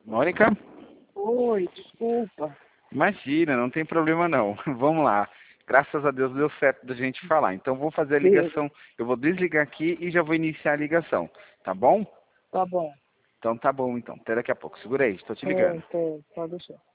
Mônica? Oi, desculpa. Imagina, não tem problema não. Vamos lá. Graças a Deus deu certo da gente falar. Então vou fazer a Deus. ligação. Eu vou desligar aqui e já vou iniciar a ligação. Tá bom? Tá bom. Então tá bom então. Até daqui a pouco. Segura aí, estou te ligando. Pode deixar.